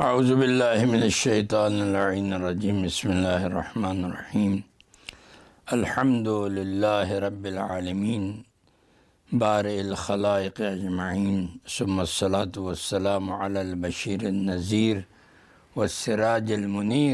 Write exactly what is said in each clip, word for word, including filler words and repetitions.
اعوذ باللہ من الشیطان اللعین الرجیم بسم اللہ الرحمن الرحیم الحمد للہ رب العالمین بارئ الخلائق اجمعین ثم الصلاة والسلام علی البشیر النذیر والسراج المنیر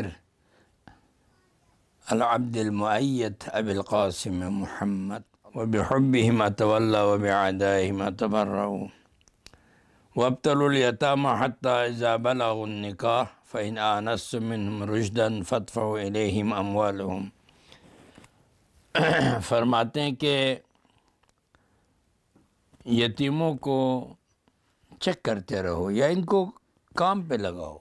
العبد المؤید ابی القاسم محمد وبحبہ ما تولی وبعدائہ ما تبرؤ وابتلوا اليتامى حتى إذا بلغوا النكاح فإن آنستم منهم رشدا فادفعوا إليهم أموالهم۔ فرماتے ہیں کہ یتیموں کو چیک کرتے رہو یا ان کو کام پہ لگاؤ،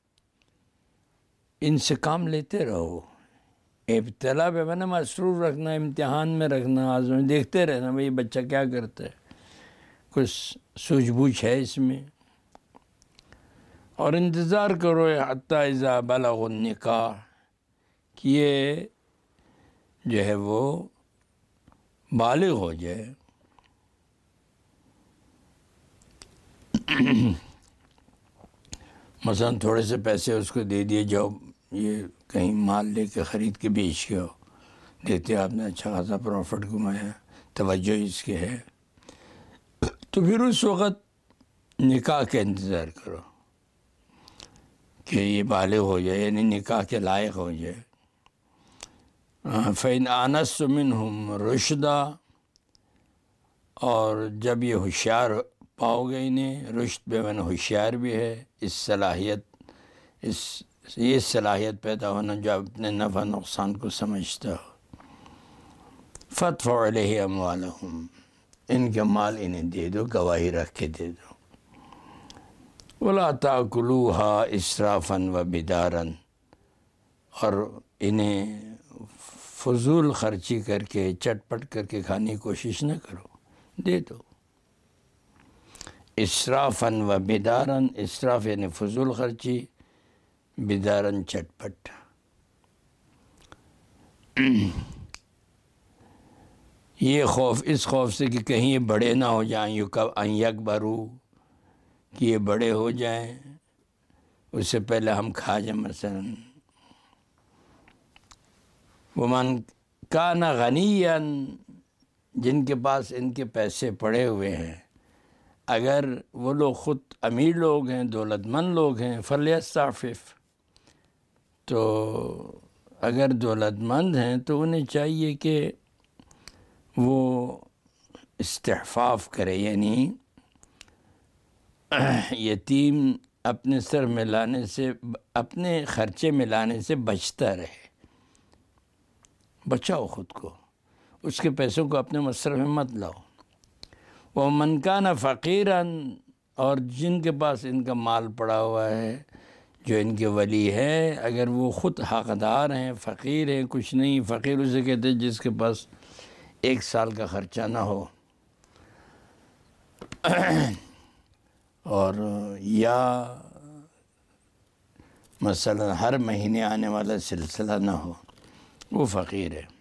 ان سے کام لیتے رہو، ابتلا پہ بنا مصروف رکھنا، امتحان میں رکھنا، آزمائش دیکھتے رہنا بھئی بچہ کیا کرتا ہے، کچھ سوجھ بوجھ ہے اس میں، اور انتظار کرو حتی اذا بلغ النکاح کہ یہ جو ہے وہ بالغ ہو جائے۔ مثلا تھوڑے سے پیسے اس کو دے دیے، جاؤ یہ کہیں مال لے کے خرید کے بیچ کے ہو، دیکھتے آپ نے اچھا خاصا پروفٹ کمایا، توجہ اس کے ہے، تو پھر اس وقت نکاح کا انتظار کرو کہ یہ بالغ ہو جائے، یعنی نکاح کے لائق ہو جائے۔ فَإِنْ آنَسْتُم مِّنْهُمْ رُشْدًا، اور جب یہ ہوشیار پاؤ گے انہیں، رشد بے معنی ہوشیار بھی ہے، اس صلاحیت اس یہ صلاحیت پیدا ہونا جو اپنے نفع نقصان کو سمجھتا ہو، فَادْفَعُوا إِلَيْهِ أَمْوَالَهُمْ، ان کے مال انہیں دے دو، گواہی رکھ کے دے دو۔ وَلَا تَأْكُلُوهَا إِسْرَافًا وَبِدَارًا، اور انہیں فضول خرچی کر کے چٹ پٹ کر کے کھانے کی کوشش نہ کرو، دے دو۔ اسرافاً و بداراً، اسراف یعنی فضول خرچی، بداراً چٹ پٹ۔ یہ خوف اس خوف سے کہ کہیں یہ بڑے نہ ہو جائیں، ان یکبرو، کہ یہ بڑے ہو جائیں، اس سے پہلے ہم کھا جائیں۔ مثلا ومن کان غنیا، جن کے پاس ان کے پیسے پڑے ہوئے ہیں، اگر وہ لوگ خود امیر لوگ ہیں، دولت مند لوگ ہیں، فلیستعفف، تو اگر دولت مند ہیں تو انہیں چاہیے کہ وہ استعفاف کرے، یعنی یتیم اپنے سر میں لانے سے، اپنے خرچے میں لانے سے بچتا رہے، بچاؤ خود کو، اس کے پیسوں کو اپنے مصرف میں مت لاؤ۔ وَمَنْ كَانَ فَقِيرًا، اور جن کے پاس ان کا مال پڑا ہوا ہے، جو ان کے ولی ہے، اگر وہ خود حقدار ہیں، فقیر ہیں، کچھ نہیں، فقیر اسے کہتے ہیں جس کے پاس ایک سال کا خرچہ نہ ہو، اور یا مثلا ہر مہینے آنے والا سلسلہ نہ ہو، وہ فقیر ہے۔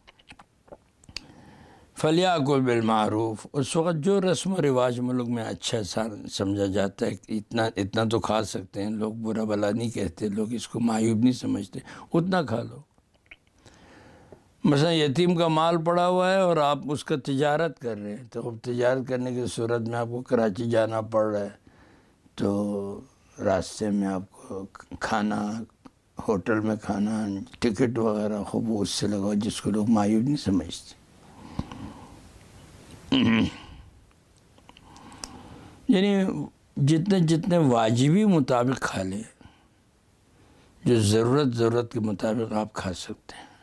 فَلْيَأْكُلْ بِالْمَعْرُوفِ، اس وقت جو رسم و رواج ملک میں اچھا سمجھا جاتا ہے، اتنا اتنا تو کھا سکتے ہیں لوگ، برا بلا نہیں کہتے، لوگ اس کو معیوب نہیں سمجھتے، اتنا کھا لو۔ مثلا یتیم کا مال پڑا ہوا ہے اور آپ اس کا تجارت کر رہے ہیں، تو اب تجارت کرنے کی صورت میں آپ کو کراچی جانا پڑ رہا ہے، تو راستے میں آپ کو کھانا، ہوٹل میں کھانا، ٹکٹ وغیرہ خوب اس سے لگاؤ، جس کو لوگ معیوب نہیں سمجھتے۔ یعنی جتنے جتنے واجبی مطابق کھا لیں، جو ضرورت ضرورت کے مطابق آپ کھا سکتے ہیں،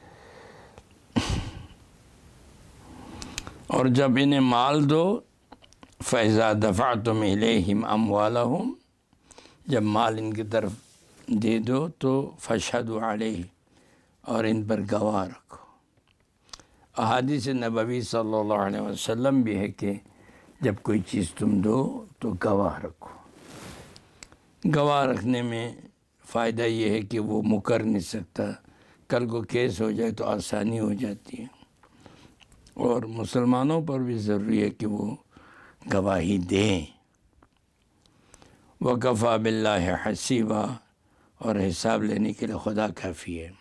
اور جب انہیں مال دو، فَإِذَا دَفَعْتُمْ إِلَيْهِمْ أَمْوَالَهُمْ، جب مال ان کی طرف دے دو تو فَاشْهَدُوا عَلَيْهِ، اور ان پر گواہ رکھو۔ احادیث نبوی صلی اللہ علیہ وسلم بھی ہے کہ جب کوئی چیز تم دو تو گواہ رکھو۔ گواہ رکھنے میں فائدہ یہ ہے کہ وہ مکر نہیں سکتا، کل کو کیس ہو جائے تو آسانی ہو جاتی ہے، اور مسلمانوں پر بھی ضروری ہے کہ وہ گواہی دیں۔ وکفیٰ باللہ حسیبا، اور حساب لینے کے لیے خدا کافی ہے۔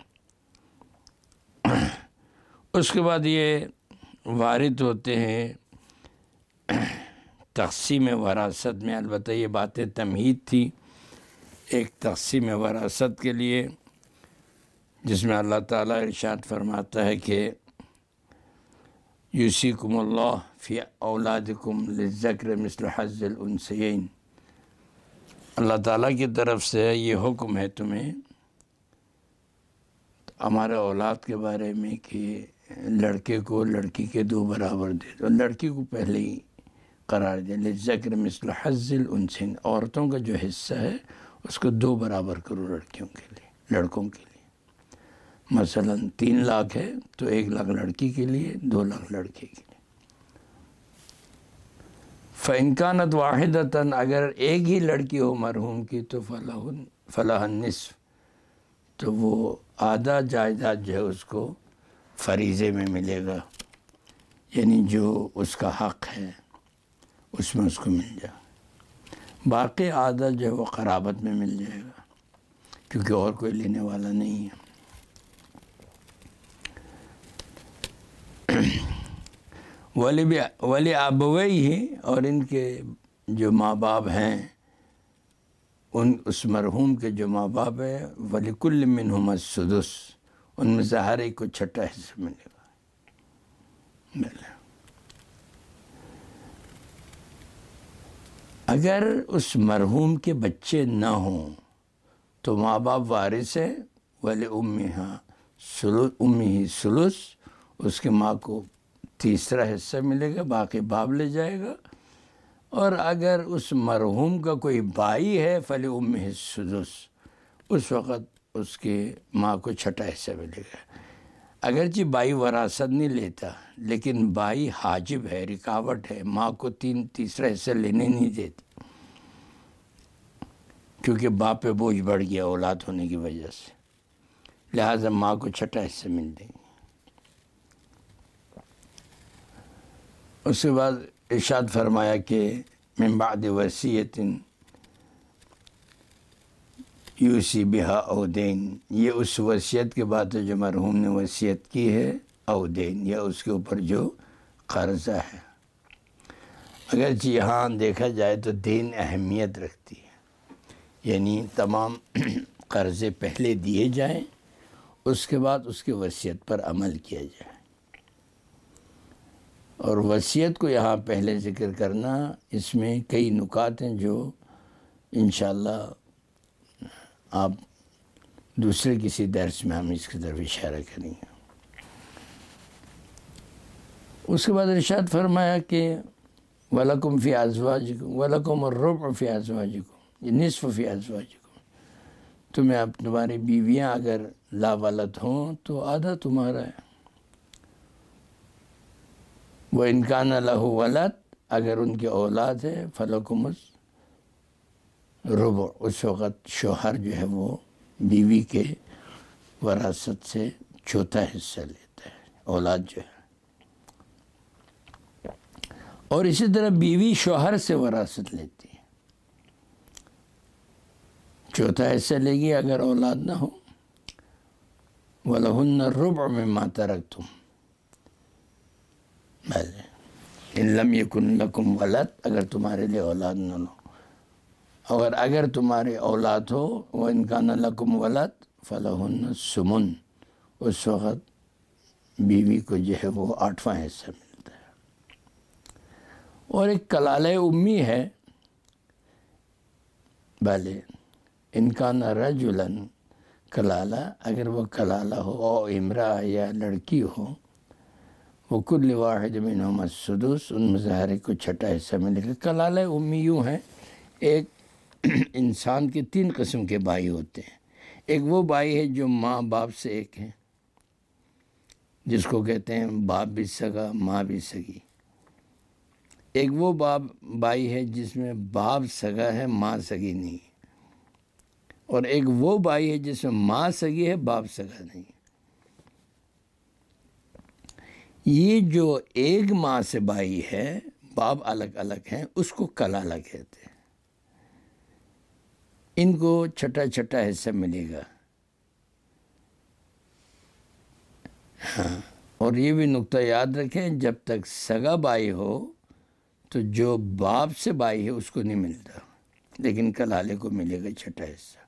اس کے بعد یہ وارد ہوتے ہیں تقسیم وراثت میں، البتہ یہ باتیں تمہید تھی ایک تقسیم وراثت کے لیے، جس میں اللہ تعالیٰ ارشاد فرماتا ہے کہ یوصیکم اللہ فی اولادکم للذکر مثل حظ الانثیین، اللہ تعالیٰ کی طرف سے یہ حکم ہے تمہیں ہمارے اولاد کے بارے میں کہ لڑکے کو لڑکی کے دو برابر دے دو، لڑکی کو پہلے ہی قرار دے، للذکر مثل حظ الانثیین، عورتوں کا جو حصہ ہے اس کو دو برابر کرو لڑکیوں کے لیے لڑکوں کے لیے، مثلا تین لاکھ ہے تو ایک لاکھ لڑکی کے لیے، دو لاکھ لڑکے کے لیے۔ فَإِنْ كَانَتْ وَاحِدَةً، اگر ایک ہی لڑکی ہو مرحوم کی تو فَلَهُ فَلَهَا النِّصْفُ، تو وہ آدھا جائیداد جو ہے اس کو فریضے میں ملے گا، یعنی جو اس کا حق ہے اس میں اس کو مل جائے، باقی آدھا جو ہے وہ قرابت میں مل جائے گا کیونکہ اور کوئی لینے والا نہیں ہے۔ ولی ولی ابویہ، اور ان کے جو ماں باپ ہیں، ان اس مرحوم کے جو ماں باپ ہیں، وَلِكُلٍّ مِّنْهُمَا السُّدُسُ، ان میں سے ہر ایک کو چھٹا حصہ ملے گا۔ اگر اس مرحوم کے بچے نہ ہوں تو ماں باپ وارث ہیں، وَلِأُمِّهَا أُمِّهِ ثُلُث، اس کے ماں کو تیسرا حصہ ملے گا، باقی باپ لے جائے گا۔ اور اگر اس مرحوم کا کوئی بھائی ہے فَلِأُمِّهِ السُّدُسُ، اس وقت اس کے ماں کو چھٹا حصہ ملے گا۔ اگرچہ بھائی وراثت نہیں لیتا لیکن بھائی حاجب ہے، رکاوٹ ہے، ماں کو تین تیسرا حصہ لینے نہیں دیتی کیونکہ باپ پہ بوجھ بڑھ گیا اولاد ہونے کی وجہ سے، لہٰذا ماں کو چھٹا حصہ مل دیں گے۔ اس کے بعد ارشاد فرمایا کہ من بعد وصیۃ یوصی بہا او دین، یہ اس وصیت کے بعد جو مرحوم نے وصیت کی ہے، او دین، یا اس کے اوپر جو قرضہ ہے۔ اگرچہ یہاں دیکھا جائے تو دین اہمیت رکھتی ہے، یعنی تمام قرضے پہلے دیے جائیں، اس کے بعد اس کی وصیت پر عمل کیا جائے۔ اور وصیت کو یہاں پہلے ذکر کرنا، اس میں کئی نکات ہیں جو انشاءاللہ آپ دوسرے کسی درس میں ہم اس کی طرف اشارہ کریں گے۔ اس کے بعد ارشاد فرمایا کہ وَلَكُمْ فِي أَزْوَاجِكُمْ وَلَكُمُ الرُّبُعُ فِي أَزْوَاجِكُمْ، یہ نصف فی ازواجکم، تمہیں اب تمہاری بیویاں اگر لا ولد ہوں تو آدھا تمہارا ہے۔ وَإِنْ كَانَ لَهُ وَلَدٌ، اگر ان کی اولاد ہے فَلَكُمُ الرُّبُعُ، اس وقت شوہر جو ہے وہ بیوی کے وراثت سے چوتھا حصہ لیتا ہے، اولاد جو ہے۔ اور اسی طرح بیوی شوہر سے وراثت لیتی ہے، چوتھا حصہ لے گی اگر اولاد نہ ہو۔ وَلَهُنَّ الرُّبُعُ مِمَّا تَرَكْتُمْ، ان لم یکن لکم ولد، اگر تمہارے لیے اولاد نہ ہو، اور اگر تمہارے اولاد ہو وَإِنْ كَانَ لَكُمْ وَلَدٌ فَلَهُنَّ الثُّمُنُ، اس وقت بیوی کو جو ہے وہ آٹھواں حصہ ملتا ہے۔ اور ایک کلالہ امی ہے، بھلے ان کان رجلا، کلالہ اگر وہ کلالہ ہو، او امرأہ یا لڑکی ہو، وَكُلِّ وَاحِدٍ مِّنْهُمَا السُّدُسُ، ان میں سے ہر ایک کو چھٹا حصہ ملے گا۔ کلالہ امی یوں ہیں، ایک انسان کے تین قسم کے بھائی ہوتے ہیں۔ ایک وہ بھائی ہے جو ماں باپ سے ایک ہے، جس کو کہتے ہیں باپ بھی سگا ماں بھی سگی۔ ایک وہ باپ بھائی ہے جس میں باپ سگا ہے ماں سگی نہیں، اور ایک وہ بھائی ہے جس میں ماں سگی ہے باپ سگا نہیں۔ یہ جو ایک ماں سے بھائی ہے، باپ الگ الگ ہیں، اس کو کلالہ کہتے ہیں۔ ان کو چھٹا چھٹا حصہ ملے گا. ہاں، اور یہ بھی نقطہ یاد رکھیں، جب تک سگا بھائی ہو تو جو باپ سے بھائی ہے اس کو نہیں ملتا، لیکن کلالے کو ملے گا چھٹا حصہ.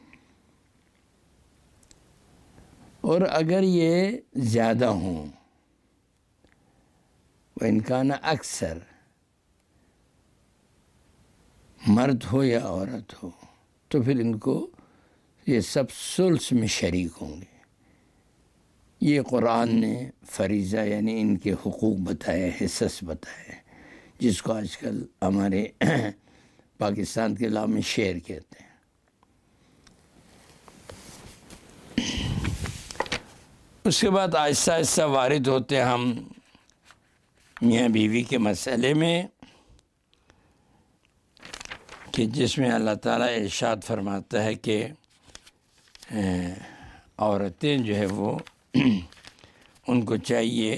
اور اگر یہ زیادہ ہوں، وَإِنْ كَانَ اکثر، مرد ہو یا عورت ہو، تو پھر ان کو یہ سب ثلث میں شریک ہوں گے. یہ قرآن نے فریضہ یعنی ان کے حقوق بتائے، حصص بتائے، جس کو آج کل ہمارے پاکستان کے علاقے میں شیئر کہتے ہیں. اس کے بعد آہستہ آہستہ وارد ہوتے ہیں ہم میاں بیوی کے مسئلے میں، کہ جس میں اللہ تعالیٰ ارشاد فرماتا ہے کہ عورتیں جو ہے وہ ان کو چاہیے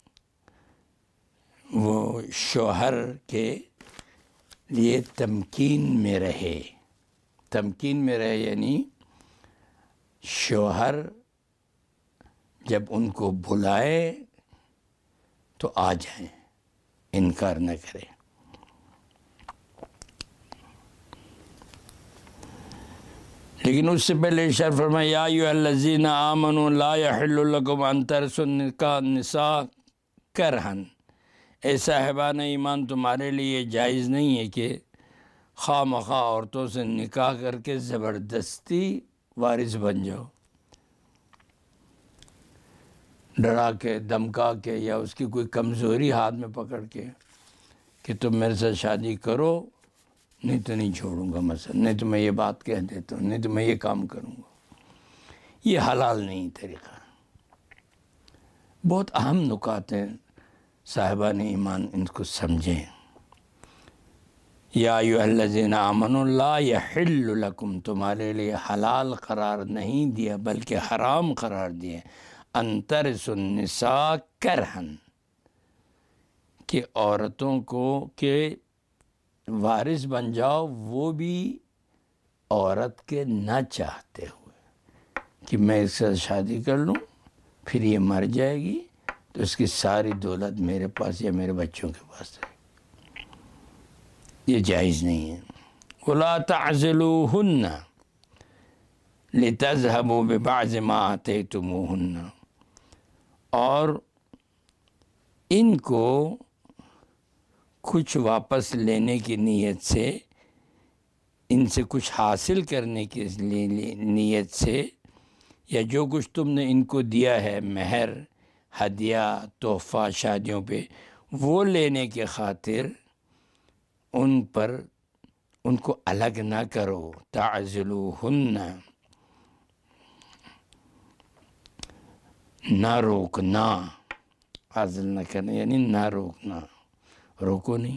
وہ شوہر کے لیے تمکین میں رہے. تمکین میں رہے یعنی شوہر جب ان کو بلائے تو آ جائیں، انکار نہ کریں. لیکن اس سے پہلے ارشاد فرمایا یا ایھا الذین آمنوا لا یحل لکم ان ترثوا النساء کرہا، اے صاحبان ایمان تمہارے لیے جائز نہیں ہے کہ خواہ مخواہ عورتوں سے نکاح کر کے زبردستی وارث بن جاؤ، ڈرا کے دھمکا کے یا اس کی کوئی کمزوری ہاتھ میں پکڑ کے کہ تم میرے ساتھ شادی کرو نہیں تو نہیں چھوڑوں گا، مثلا نہیں تو میں یہ بات کہہ دیتا ہوں، نہیں تو میں یہ کام کروں گا. یہ حلال نہیں طریقہ. بہت اہم نکات ہیں، صاحبان ایمان ان کو سمجھیں. یا ایھا الذین آمنوا لا یحل لکم، تمہارے لیے حلال قرار نہیں دیا بلکہ حرام قرار دیا، ان ترثوا النساء کرہا، کہ عورتوں کو کہ وارث بن جاؤ وہ بھی عورت کے نہ چاہتے ہوئے، کہ میں اس سے شادی کر لوں پھر یہ مر جائے گی تو اس کی ساری دولت میرے پاس یا میرے بچوں کے پاس ہے. یہ جائز نہیں ہے. وَلَا تَعْزِلُوهُنَّ لِتَذْهَبُوا بِبَعْضِ مَا آتَيْتُمُوهُنَّ، اور ان کو کچھ واپس لینے کی نیت سے، ان سے کچھ حاصل کرنے کی نیت سے، یا جو کچھ تم نے ان کو دیا ہے مہر، ہدیہ، تحفہ شادیوں پہ، وہ لینے کے خاطر ان پر ان کو الگ نہ کرو. تعزلوہن، نہ روکنا، عزل نہ کرنا یعنی نہ روکنا، روکو نہیں،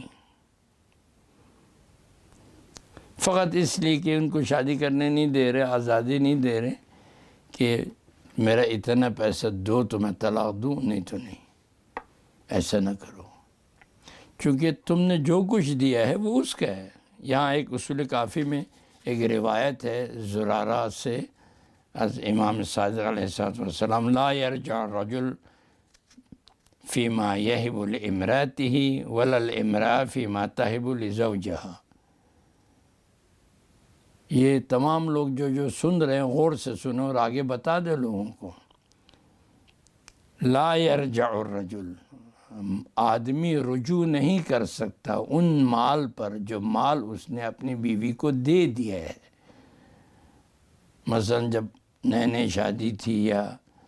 فقط اس لیے کہ ان کو شادی کرنے نہیں دے رہے، آزادی نہیں دے رہے کہ میرا اتنا پیسہ دو تو میں طلاق دوں، نہیں تو نہیں. ایسا نہ کرو، چونکہ تم نے جو کچھ دیا ہے وہ اس کا ہے. یہاں ایک اصول کافی میں ایک روایت ہے زرارہ سے از امام صادق علیہ السلام، لا یرجع الرجل فیما یہب لامرأتہ ولا الامرأة فیما تہب لزوجہا. یہ تمام لوگ جو جو سن رہے ہیں غور سے سنو اور آگے بتا دے لوگوں کو. لا یرجع الرجل، آدمی رجوع نہیں کر سکتا ان مال پر جو مال اس نے اپنی بیوی کو دے دیا ہے. مثلا جب نئے نئے شادی تھی یا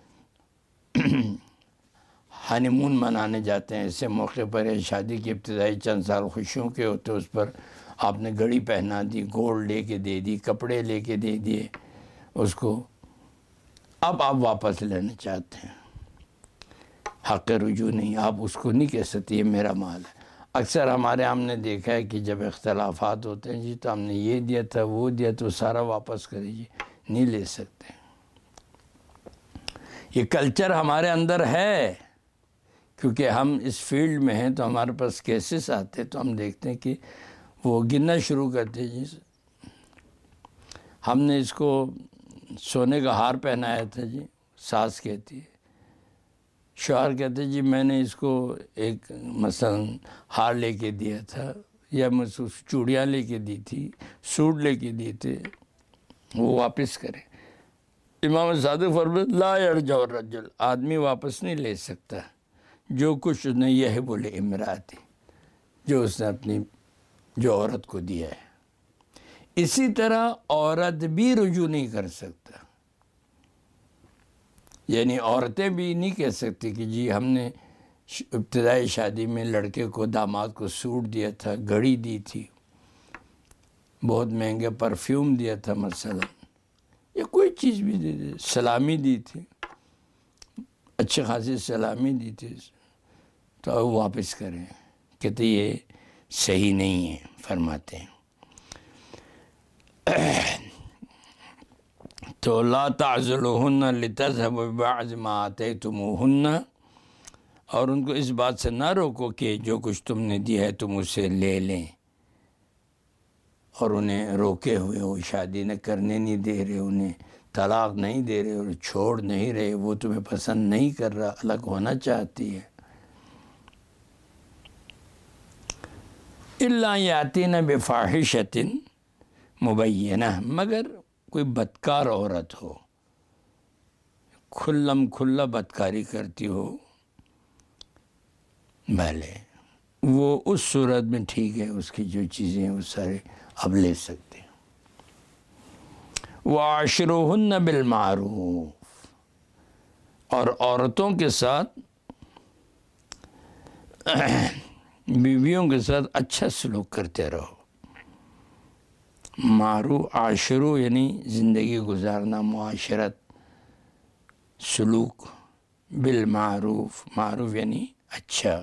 ہانی مون منانے جاتے ہیں، ایسے موقع پر شادی کی ابتدائی چند سال خوشیوں کے ہوتے، اس پر آپ نے گھڑی پہنا دی، گولڈ لے کے دے دی، کپڑے لے کے دے دیے اس کو، اب آپ واپس لینا چاہتے ہیں، حق رجوع نہیں، آپ اس کو نہیں کہہ سکتے یہ میرا مال ہے. اکثر ہمارے ہم نے دیکھا ہے کہ جب اختلافات ہوتے ہیں، جی تو ہم نے یہ دیا تھا وہ دیا تو سارا واپس کرے، جی نہیں لے سکتے. یہ کلچر ہمارے اندر ہے، کیونکہ ہم اس فیلڈ میں ہیں تو ہمارے پاس کیسز آتے تو ہم دیکھتے ہیں کہ وہ گننا شروع کرتے جی ہم نے اس کو سونے کا ہار پہنایا تھا جی، ساس کہتی ہے، شوہر کہتے جی میں نے اس کو ایک مثلا ہار لے کے دیا تھا، یا میں چوڑیاں لے کے دی تھی، سوٹ لے کے دیے تھے، وہ واپس کرے۔ امام صادق فرماتے لا یرجع الرجل، آدمی واپس نہیں لے سکتا جو کچھ اس نے یہ بولے امراتی، جو اس نے اپنی جو عورت کو دیا ہے۔ اسی طرح عورت بھی رجوع نہیں کر سکتا، یعنی عورتیں بھی نہیں کہہ سکتی کہ جی ہم نے ابتدائی شادی میں لڑکے کو داماد کو سوٹ دیا تھا، گھڑی دی تھی، بہت مہنگے پرفیوم دیا تھا مثلا، یا کوئی چیز بھی دے دے، سلامی دی تھی، اچھی خاصی سلامی دی تھی، تو اب واپس کریں۔ کہتے یہ صحیح نہیں ہے، فرماتے ہیں تو لا تعذلوہن لتذهبوا ببعض ما آتیتموہن، اور ان کو اس بات سے نہ روکو کہ جو کچھ تم نے دیا ہے تم اسے لے لیں، اور انہیں روکے ہوئے ہو، شادی نہ کرنے نہیں دے رہے، انہیں طلاق نہیں دے رہے اور چھوڑ نہیں رہے، وہ تمہیں پسند نہیں کر رہا، الگ ہونا چاہتی ہے۔ الا یاتین بفاحشۃ مبینہ، مگر کوئی بدکار عورت ہو، کھلم کھلا بدکاری کرتی ہو، بھلے وہ اس صورت میں ٹھیک ہے، اس کی جو چیزیں ہیں وہ سارے اب لے سکتے ہیں۔ وَعَاشِرُوهُنَّ بِالْمَعْرُوفِ، اور عورتوں کے ساتھ بیویوں کے ساتھ اچھا سلوک کرتے رہو۔ معروف عاشرو یعنی زندگی گزارنا، معاشرت، سلوک، بالمعروف، معروف یعنی اچھا،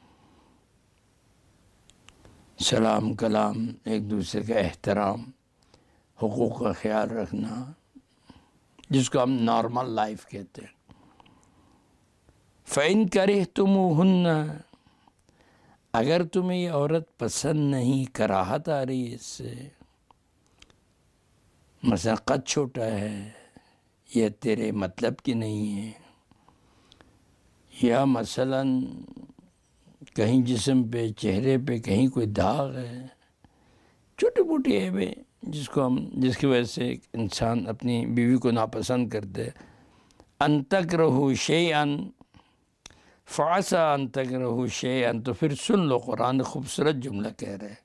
سلام کلام، ایک دوسرے کا احترام، حقوق کا خیال رکھنا، جس کو ہم نارمل لائف کہتے ہیں۔ فَإِن كَرِهْتُمُوهُنَّ، اگر تمہیں یہ عورت پسند نہیں، کراہت آ رہی ہے اس سے، مثلا قد چھوٹا ہے، یا تیرے مطلب کی نہیں ہے، یا مثلا کہیں جسم پہ، چہرے پہ کہیں کوئی داغ ہے، چھوٹی موٹی عیبیں جس کو ہم جس کی وجہ سے ایک انسان اپنی بیوی کو ناپسند کرتے، ان تکرہوا شیئا فعسى ان تکرہوا شیئا، تو پھر سن لو، قرآن خوبصورت جملہ کہہ رہے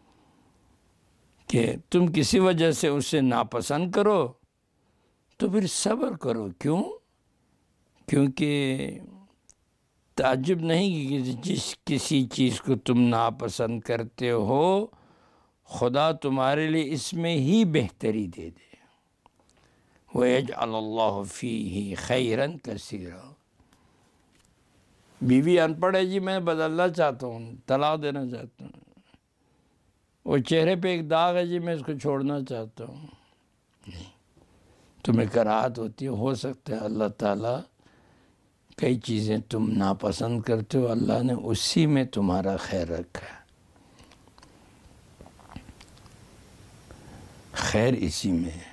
کہ تم کسی وجہ سے اسے ناپسند کرو تو پھر صبر کرو۔ کیوں؟ کیونکہ تعجب نہیں کہ جس کسی چیز کو تم ناپسند کرتے ہو خدا تمہارے لیے اس میں ہی بہتری دے دے۔ وَيَجْعَلَ اللَّهُ فِيهِ خَيْرًا كَثِيرًا۔ بیوی ان پڑھ ہے جی میں بدلنا چاہتا ہوں، طلاق دینا چاہتا ہوں، وہ چہرے پہ ایک داغ ہے جی میں اس کو چھوڑنا چاہتا ہوں، نہیں، تمہیں کراہت ہوتی ہے، ہو سکتا ہے اللہ تعالیٰ کئی چیزیں تم ناپسند کرتے ہو، اللہ نے اسی میں تمہارا خیر رکھا ہے، خیر اسی میں ہے۔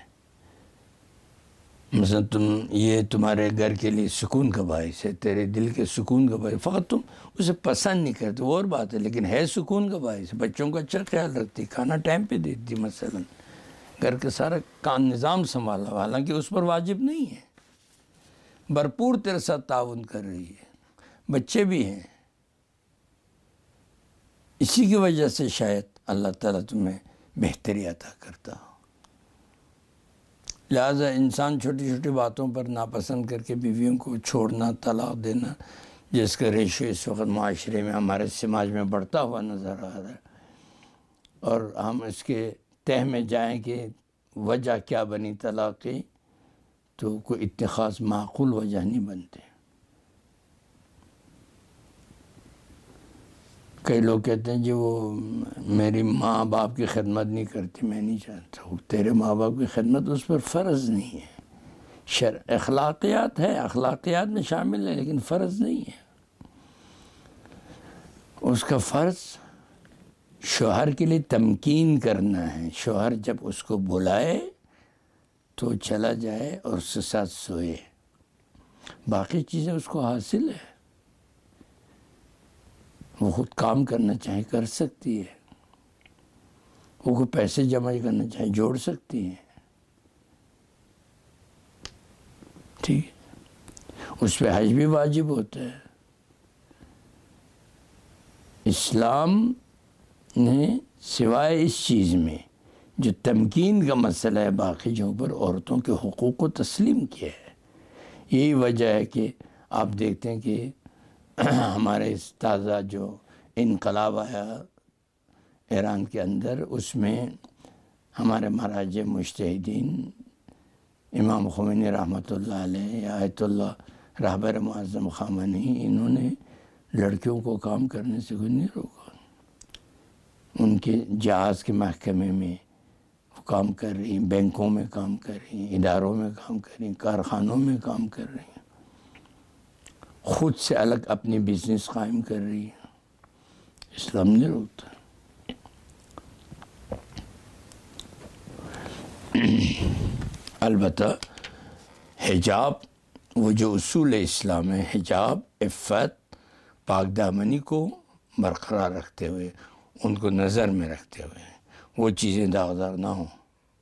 مثلا تم یہ تمہارے گھر کے لیے سکون کا باعث ہے، تیرے دل کے سکون کا باعث، فقط تم اسے پسند نہیں کرتے وہ اور بات ہے، لیکن ہے سکون کا باعث، بچوں کا اچھا خیال رکھتی، کھانا ٹائم پہ دیتی، مثلا گھر کا سارا کام نظام سنبھالا، حالانکہ اس پر واجب نہیں ہے، بھرپور تیرے ساتھ تعاون کر رہی ہے، بچے بھی ہیں، اسی کی وجہ سے شاید اللہ تعالیٰ تمہیں بہتری عطا کرتا ہو۔ لہٰذا انسان چھوٹی چھوٹی باتوں پر ناپسند کر کے بیویوں کو چھوڑنا، طلاق دینا، جس کا ریشو اس وقت معاشرے میں، ہمارے سماج میں بڑھتا ہوا نظر آ رہا ہے، اور ہم اس کے تہ میں جائیں کہ وجہ کیا بنی طلاق کی، تو کوئی اتنی خاص معقول وجہ نہیں بنتے۔ کئی لوگ کہتے ہیں جی وہ میری ماں باپ کی خدمت نہیں کرتی، میں نہیں چاہتا، تیرے ماں باپ کی خدمت اس پر فرض نہیں ہے، شرع اخلاقیات ہے، اخلاقیات میں شامل ہے، لیکن فرض نہیں ہے۔ اس کا فرض شوہر کے لیے تمکین کرنا ہے، شوہر جب اس کو بلائے تو چلا جائے اور اس کے ساتھ سوئے، باقی چیزیں اس کو حاصل ہے، وہ خود کام کرنا چاہے کر سکتی ہے، وہ کوئی پیسے جمع کرنا چاہے جوڑ سکتی ہے، ٹھیک، اس پہ حج بھی واجب ہوتا ہے۔ اسلام نے سوائے اس چیز میں جو تمکین کا مسئلہ ہے باقی جو پر عورتوں کے حقوق کو تسلیم کیا ہے۔ یہی وجہ ہے کہ آپ دیکھتے ہیں کہ ہمارے اس تازہ جو انقلاب آیا ایران کے اندر، اس میں ہمارے مراجع مجتہدین امام خمینی رحمۃ اللہ علیہ یا آیت اللہ رہبر معظم خامنہی، انہوں نے لڑکیوں کو کام کرنے سے کوئی نہیں روکا، ان کے جہاز کے محکمے میں کام کر رہی ہیں، بینکوں میں کام کر رہی ہیں، اداروں میں کام کر رہی ہیں، کارخانوں میں کام کر رہی ہیں، خود سے الگ اپنی بزنس قائم کر رہی ہیں، اسلام نہیں روکتا۔ البتہ حجاب، وہ جو اصول اسلام ہے، حجاب، عفت، پاک دامنی کو برقرار رکھتے ہوئے، ان کو نظر میں رکھتے ہوئے، وہ چیزیں داغدار نہ ہوں۔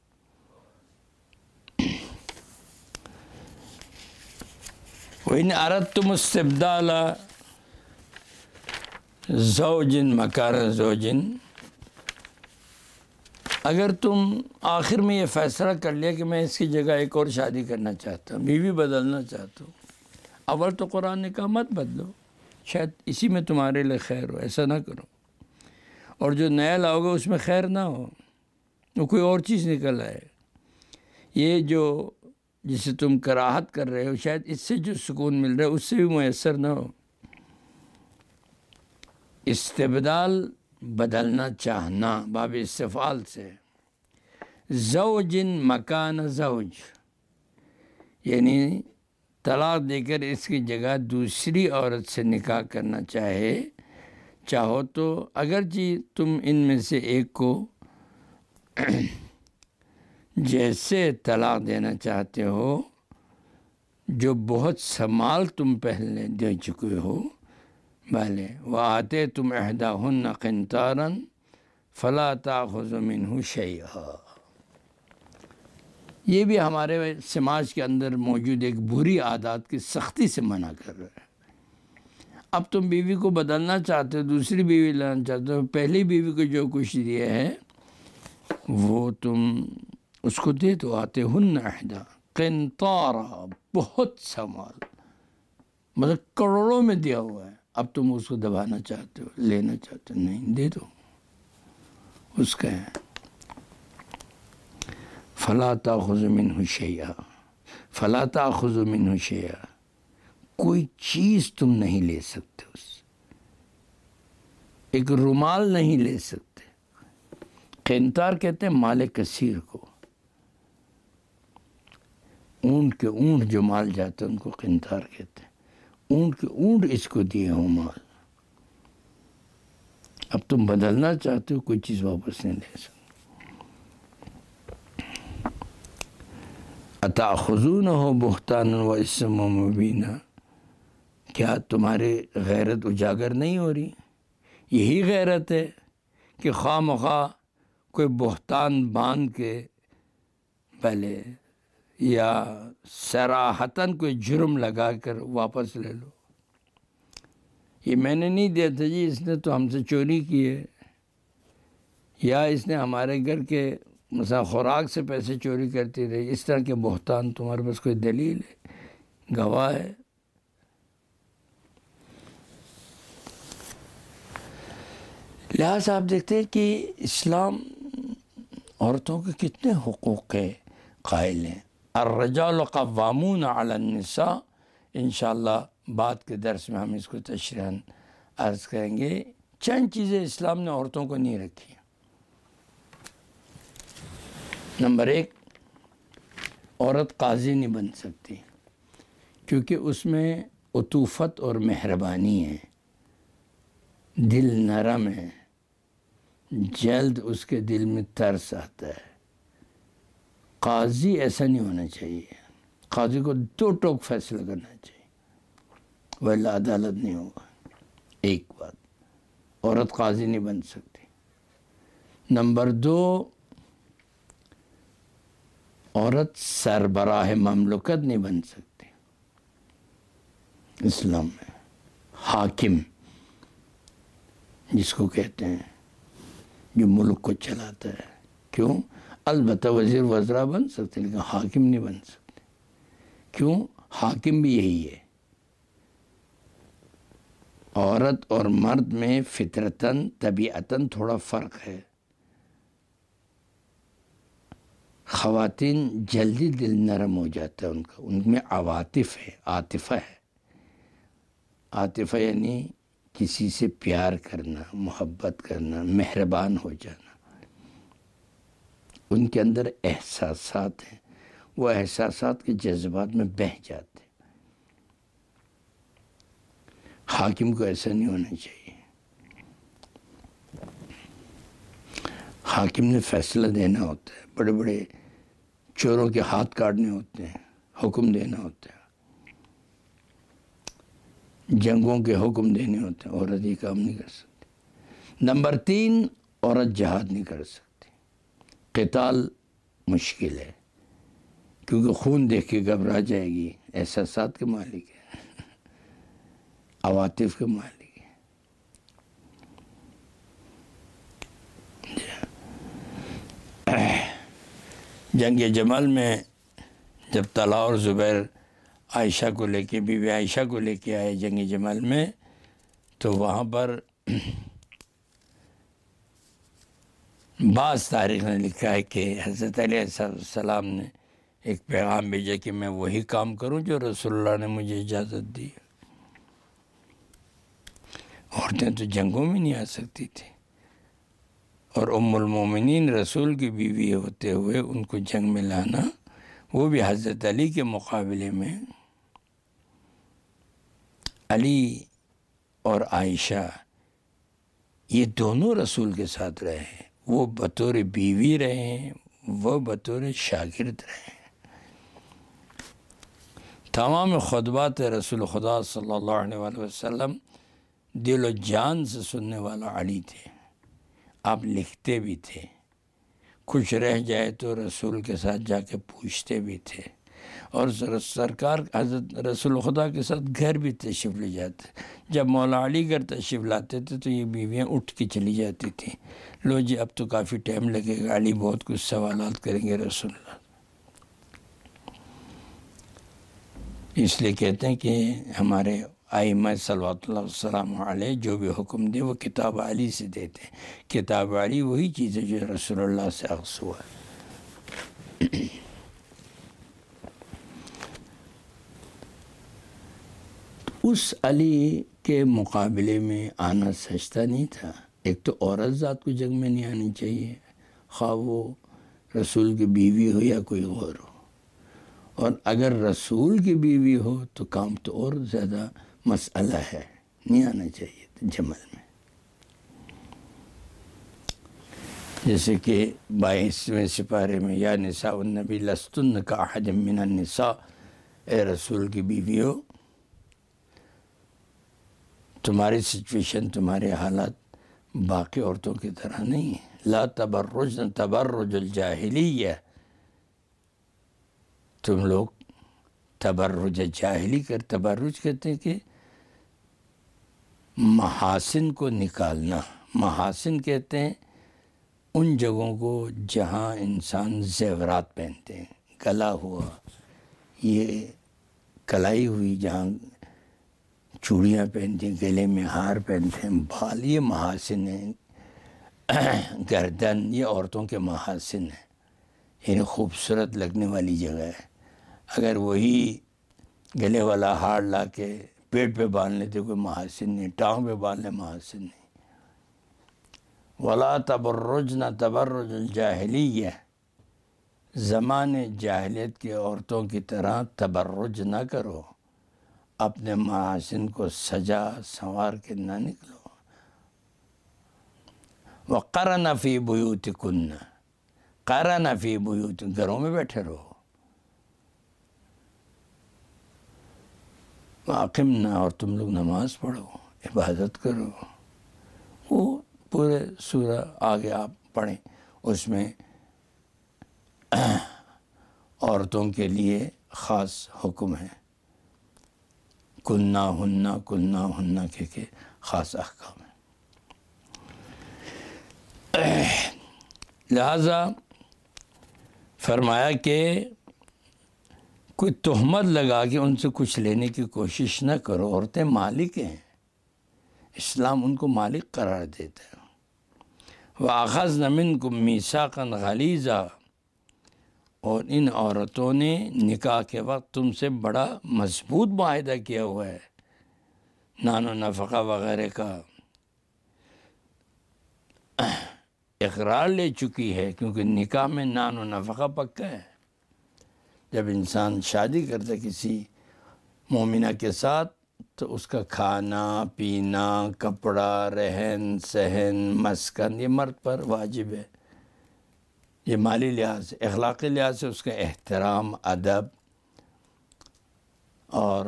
وَإِنْ أَرَدْتُمُ اسْتِبْدَالَ زَوْجٍ مَكَانَ زَوْجٍ، اگر تم آخر میں یہ فیصلہ کر لیا کہ میں اس کی جگہ ایک اور شادی کرنا چاہتا ہوں، بیوی بدلنا چاہتا ہوں، اول تو قرآن نے کہا مت بدلو، شاید اسی میں تمہارے لیے خیر ہو، ایسا نہ کرو، اور جو نیا لاؤ گے اس میں خیر نہ ہو، وہ کوئی اور چیز نکل آئے، یہ جو جسے تم کراہت کر رہے ہو شاید اس سے جو سکون مل رہا ہے اس سے بھی میسر نہ ہو۔ استبدال بدلنا چاہنا باب استفعال سے، زوج مکان زوج، یعنی طلاق دے کر اس کی جگہ دوسری عورت سے نکاح کرنا چاہے چاہو تو اگرچہ تم ان میں سے ایک کو جیسے طلاق دینا چاہتے ہو جو بہت سمال تم پہلے دے چکے ہو، بھلے وَآتَيْتُمْ إِحْدَاهُنَّ قِنْطَارًا فَلَا تَأْخُذُوا مِنْهُ شَيْئًا، یہ بھی ہمارے سماج کے اندر موجود ایک بری عادات کی سختی سے منع کر رہا ہے۔ اب تم بیوی کو بدلنا چاہتے ہو، دوسری بیوی لانا چاہتے ہو، پہلی بیوی کو جو کچھ دیا ہے وہ تم اس کو دے دو، آتے ہن احدا قنطارا، بہت سمال، مطلب کروڑوں میں دیا ہوا ہے، اب تم اس کو دبانا چاہتے ہو، لینا چاہتے ہو، نہیں، دے دو، اس کا ہے فَلَا تَأْخُذُوا مِنْهُ شَيْئًا، فَلَا تَأْخُذُوا مِنْهُ شَيْئًا، کوئی چیز تم نہیں لے سکتے، اس ایک رومال نہیں لے سکتے۔ قنطار کہتے ہیں مال کثیر کو، اونٹ کے اونٹ جو مال جاتا ہے ان کو قنطار کہتے ہیں، اونٹ کے اونٹ اس کو دیے ہوں مال، اب تم بدلنا چاہتے ہو، کوئی چیز واپس نہیں لے سکتے۔ أَتَأْخُذُونَهُ بُهْتَانًا وَإِثْمًا مُبِينًا، کیا تمہاری غیرت اجاگر نہیں ہو رہی؟ یہی غیرت ہے کہ خواہ مخواہ کوئی بہتان باندھ کے پہلے یا صراحتاً کوئی جرم لگا کر واپس لے لو، یہ میں نے نہیں دیا تھا جی، اس نے تو ہم سے چوری کی ہے، یا اس نے ہمارے گھر کے مثلا خوراک سے پیسے چوری کرتی رہی، اس طرح کے بہتان تمہارے پاس کوئی دلیل ہے، گواہ ہے؟ لہٰذا آپ دیکھتے ہیں کہ اسلام عورتوں کے کتنے حقوق کے قائل ہیں۔ الرجال قوامون علی النساء، انشاءاللہ بعد کے درس میں ہم اس کو تشریحاً عرض کریں گے۔ چند چیزیں اسلام نے عورتوں کو نہیں رکھی۔ نمبر ایک، عورت قاضی نہیں بن سکتی، کیونکہ اس میں عطوفت اور مہربانی ہے، دل نرم ہے، جلد اس کے دل میں ترس آتا ہے، قاضی ایسا نہیں ہونا چاہیے، قاضی کو دو ٹوک فیصلہ کرنا چاہیے، ولا عدالت نہیں ہوگا۔ ایک بات، عورت قاضی نہیں بن سکتی۔ نمبر دو، عورت سربراہ مملکت نہیں بن سکتی اسلام میں۔ حاکم جس کو کہتے ہیں، جو ملک کو چلاتا ہے، کیوں؟ البتہ وزیر وزراء بن سکتے لیکن حاکم نہیں بن سکتے۔ کیوں؟ حاکم بھی یہی ہے۔ عورت اور مرد میں فطرتاً طبیعتاً تھوڑا فرق ہے۔ خواتین جلدی دل نرم ہو جاتا ہے ان کا، ان میں عواطف ہے، عاطفہ ہے۔ عاطفہ یعنی کسی سے پیار کرنا، محبت کرنا، مہربان ہو جانا۔ ان کے اندر احساسات ہیں، وہ احساسات کے جذبات میں بہہ جاتے۔ حاکم کو ایسا نہیں ہونا چاہیے۔ حاکم نے فیصلہ دینا ہوتا ہے، بڑے بڑے چوروں کے ہاتھ کاٹنے ہوتے ہیں، حکم دینا ہوتا ہے، جنگوں کے حکم دینے ہوتے ہیں۔ عورت یہ کام نہیں کر سکتی۔ نمبر تین، عورت جہاد نہیں کر سکتی۔ قتال مشکل ہے کیونکہ خون دیکھ کے گھبرا جائے گی، احساسات کے مالک ہے، عواطف کے مالک ہے۔ جنگ جمل میں جب طلحہ اور زبیر عائشہ کو لے کے، بی بی عائشہ کو لے کے آئے جنگ جمل میں، تو وہاں پر بعض تاریخ نے لکھا ہے کہ حضرت علیہ السلام نے ایک پیغام بھیجا کہ میں وہی کام کروں جو رسول اللہ نے مجھے اجازت دی۔ عورتیں تو جنگوں میں نہیں آ سکتی تھی، اور ام المومنین رسول کی بیوی ہوتے ہوئے ان کو جنگ میں لانا، وہ بھی حضرت علی کے مقابلے میں۔ علی اور عائشہ یہ دونوں رسول کے ساتھ رہے ہیں، وہ بطور بیوی رہے ہیں، وہ بطور شاگرد رہے ہیں۔ تمام خطبات رسول خدا صلی اللہ علیہ وآلہ وسلم دل و جان سے سننے والا علی تھے۔ آپ لکھتے بھی تھے، کچھ رہ جائے تو رسول کے ساتھ جا کے پوچھتے بھی تھے، اور سرکار حضرت رسول خدا کے ساتھ گھر بھی تشریف لے جاتے۔ جب مولا علی گھر تشریف لاتے تھے تو یہ بیویاں اٹھ کے چلی جاتی تھیں، لو جی اب تو کافی ٹائم لگے گا، علی بہت کچھ سوالات کریں گے رسول اللہ۔ اس لیے کہتے ہیں کہ ہمارے ائمہ صلوات اللہ وسلام علیہ جو بھی حکم دے وہ کتاب علی سے دیتے ہیں۔ کتاب علی وہی چیز ہے جو رسول اللہ سے اخذ ہوا ہے۔ اس علی کے مقابلے میں آنا سجدہ نہیں تھا۔ ایک تو عورت ذات کو جنگ میں نہیں آنی چاہیے، خواہ وہ رسول کی بیوی ہو یا کوئی اور ہو، اور اگر رسول کی بیوی ہو تو کام تو اور زیادہ مسئلہ ہے، نہیں آنا چاہیے جمل میں۔ جیسے کہ بائیسویں سپارے میں، یا نساء النبی لستن کاحد من النساء، اے رسول کی بیویوں تمہاری سچویشن، تمہارے حالات باقی عورتوں کی طرح نہیں ہے۔ لا تبرجن تبرج الجاہلیہ، تم لوگ تبرج جاہلی کر، تبرج کہتے ہیں کہ محاسن کو نکالنا۔ محاسن کہتے ہیں ان جگہوں کو جہاں انسان زیورات پہنتے ہیں، گلا ہوا، یہ کلائی ہوئی جہاں چوڑیاں پہنتے ہیں، گلے میں ہار پہنتے ہیں، بال، یہ محاسن ہیں۔ گردن، یہ عورتوں کے محاسن ہیں، یعنی خوبصورت لگنے والی جگہ ہے۔ اگر وہی گلے والا ہار لا کے پیٹ پہ باندھ لیتے کوئی محاسن نہیں، ٹانگ پہ باندھ لے محاسن نہیں۔ وَلَا تَبَرُّجْنَ تَبَرُّجُ الْجَاهِلِيَّةِ، زمانے جاہلیت کی عورتوں کی طرح تبرج نہ کرو، اپنے محاسن کو سجا سنوار کے نہ نکلو۔ وَقَرْنَ فِي بُيُوتِكُنَّ، قرن فی بیوت، گھروں میں بیٹھے رہو، واقمنا، اور تم لوگ نماز پڑھو، عبادت کرو۔ وہ پورے سورہ آگے آپ پڑھیں، اس میں عورتوں کے لیے خاص حکم ہے، کلنا ہننا کلنا ہننا کے کے خاص احکام ہیں۔ لہذا فرمایا کہ کوئی تہمت لگا کے ان سے کچھ لینے کی کوشش نہ کرو، عورتیں مالک ہیں، اسلام ان کو مالک قرار دیتا ہے۔ وَأَخَذْنَ مِنْكُمْ مِيثَاقًا غَلِيظًا، اور ان عورتوں نے نکاح کے وقت تم سے بڑا مضبوط معاہدہ کیا ہوا ہے، نان و نفقہ وغیرہ کا اقرار لے چکی ہے، کیونکہ نکاح میں نان و نفقہ پکا ہے۔ جب انسان شادی کرتا کسی مومنہ کے ساتھ تو اس کا کھانا پینا، کپڑا، رہن سہن، مسکن، یہ مرد پر واجب ہے۔ یہ مالی لحاظ سے، اخلاقی لحاظ سے اس کا احترام، ادب اور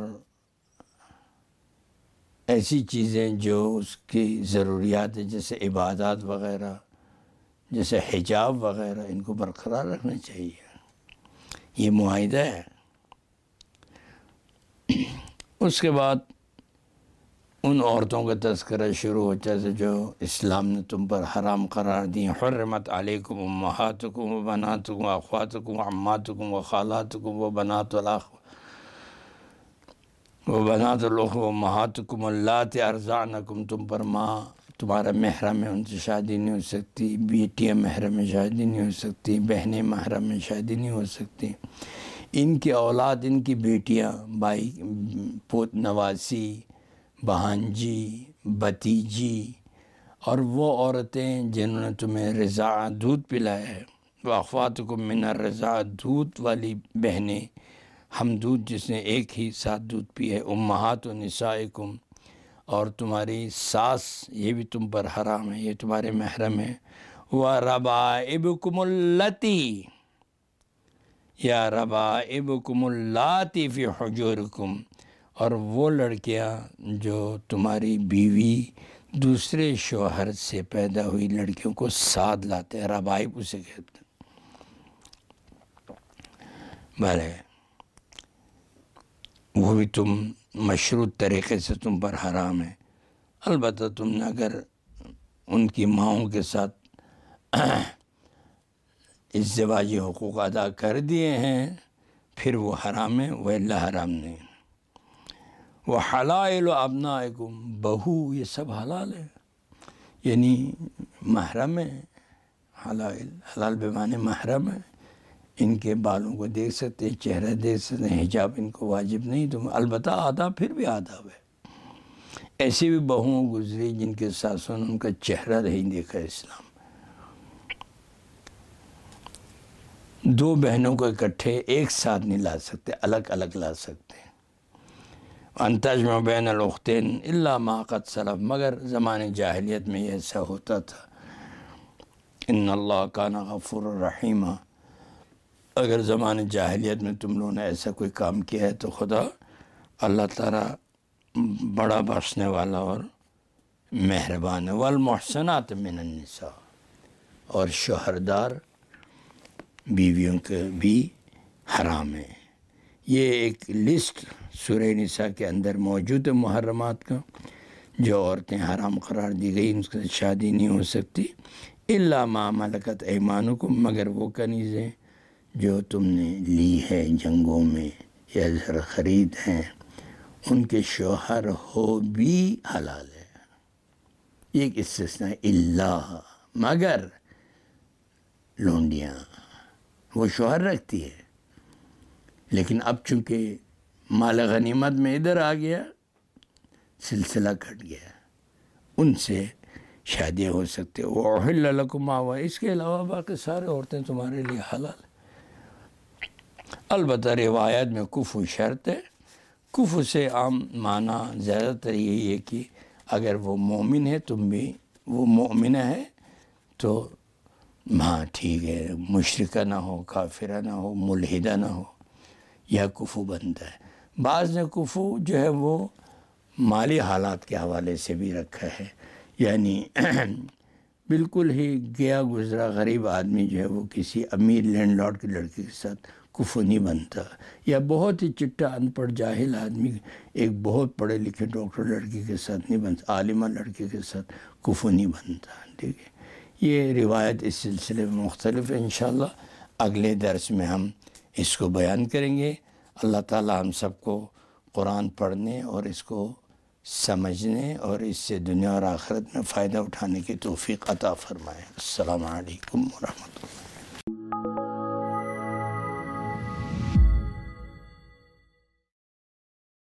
ایسی چیزیں جو اس کی ضروریات ہیں، جیسے عبادات وغیرہ، جیسے حجاب وغیرہ، ان کو برقرار رکھنا چاہیے۔ یہ معاہدہ ہے۔ اس کے بعد ان عورتوں کا تذکرہ شروع ہوتا ہے جو اسلام نے تم پر حرام قرار دی۔ حرمت علیکم امہاتکم و بناتکم و اخواتکم و عماتکم و خالاتکم و بنات الاخ و بنات الاخ و امہاتکم اللاتی ارضعنکم، تم پر ماں تمہارا محرم ہے، ان سے شادی نہیں ہو سکتی، بیٹیاں محرم میں شادی نہیں ہو سکتی، بہنیں محرم میں شادی نہیں ہو سکتی، ان کی اولاد، ان کی بیٹیاں، بھائی، پوت نواسی، بہانجی، بھتیجی، اور وہ عورتیں جنہوں نے تمہیں رضاعت دودھ پلایا ہے، واخواتکم من الرضاعہ، دودھ والی بہنیں، ہم دودھ جس نے ایک ہی ساتھ دودھ پیا ہے، امہات نسائکم، اور تمہاری ساس، یہ بھی تم پر حرام ہے، یہ تمہارے محرم ہے، وَرَبَائِبُكُمُ اللَّتِي، یا ربائبکم اللاتی فی حجورکم، اور وہ لڑکیاں جو تمہاری بیوی دوسرے شوہر سے پیدا ہوئی لڑکیوں کو ساتھ لاتے ہیں، ربائب اسے کہتے ہیں۔ بھلے وہ بھی تم مشروط طریقے سے تم پر حرام ہے، البتہ تم نے اگر ان کی ماؤں کے ساتھ ازدواجی حقوق ادا کر دیے ہیں پھر وہ حرام ہے، وہ اللہ حرام نہیں۔ وَحَلَائِلُ أَبْنَائِكُمْ، بہو یہ سب حلال ہے، یعنی محرم ہے۔ حلائل، حلال بمعنی محرم ہے، ان کے بالوں کو دیکھ سکتے ہیں، چہرہ دیکھ سکتے ہیں، حجاب ان کو واجب نہیں، تم البتہ آداب پھر بھی آداب ہے۔ ایسی بھی بہوؤں گزری جن کے ساسوں نے ان کا چہرہ نہیں دیکھا اسلام۔ دو بہنوں کو اکٹھے ایک ساتھ نہیں لا سکتے، الگ الگ لا سکتے ہیں۔ ان تجمع بین الاختین الا ما قد سلف، مگر زمانے جاہلیت میں یہ ایسا ہوتا تھا۔ ان اللہ کان غفور الرحیم، اگر زمانے جاہلیت میں تم لوگوں نے ایسا کوئی کام کیا ہے تو خدا اللہ تعالیٰ بڑا بخشنے والا اور مہربان ہے۔ والمحسنات من النساء، اور شوہردار بیویوں کے بھی حرام ہے۔ یہ ایک لسٹ سورہ نساء کے اندر موجود ہے محرمات کا، جو عورتیں حرام قرار دی گئی، ان سے شادی نہیں ہو سکتی، الا ما ملکت ایمانکم، مگر وہ کنیزیں جو تم نے لی ہے جنگوں میں یا زر خرید ہیں، ان کے شوہر ہو بھی حلال ہے۔ یہ ایک استثناء ہے، اللہ، مگر لونڈیاں وہ شوہر رکھتی ہے، لیکن اب چونکہ مال غنیمت میں ادھر آ گیا، سلسلہ کٹ گیا، ان سے شادیاں ہو سکتے۔ وَأُحِلَّ لَكُمْ مَا وَ، اس کے علاوہ باقی سارے عورتیں تمہارے لیے حلال ہیں۔ البتہ روایت میں کفو شرط ہے۔ کفو سے عام معنی زیادہ تر یہی ہے کہ اگر وہ مومن ہے تم بھی وہ مومنہ ہے تو ہاں ٹھیک ہے، مشرکہ نہ ہو، کافرہ نہ ہو، ملحدہ نہ ہو، یا کفو بنتا ہے۔ بعض نے کفو جو ہے وہ مالی حالات کے حوالے سے بھی رکھا ہے، یعنی بالکل ہی گیا گزرا غریب آدمی جو ہے وہ کسی امیر لینڈ لارڈ کی لڑکی کے ساتھ کفو نہیں بنتا، یا بہت ہی چٹا ان پڑھ جاہل آدمی ایک بہت پڑھے لکھے ڈاکٹر لڑکی کے ساتھ نہیں بنتا، عالمہ لڑکی کے ساتھ کفو نہیں بنتا، ٹھیک ہے۔ یہ روایت اس سلسلے میں مختلف ہے، انشاءاللہ اگلے درس میں ہم اس کو بیان کریں گے۔ اللہ تعالی ہم سب کو قرآن پڑھنے اور اس کو سمجھنے اور اس سے دنیا اور آخرت میں فائدہ اٹھانے کی توفیق عطا فرمائے۔ السلام علیکم ورحمۃ اللہ۔